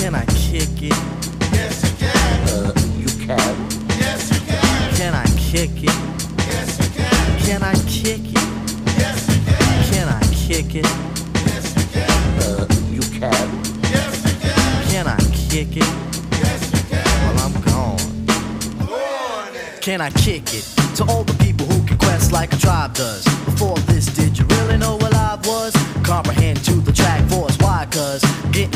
Can I kick it? Yes, you can. You can. Yes, you can. Can I kick it? Yes, you can. Can I kick it? Yes, you can. Can I kick it? Yes, you can. You can. Yes, you can. Can I kick it? Yes, you can. Well, I'm gone. Go on then. Can I kick it? To all the people who can quest like a tribe does. Before this, did you really know what I was? Comprehend to the track force. Why? Cause getting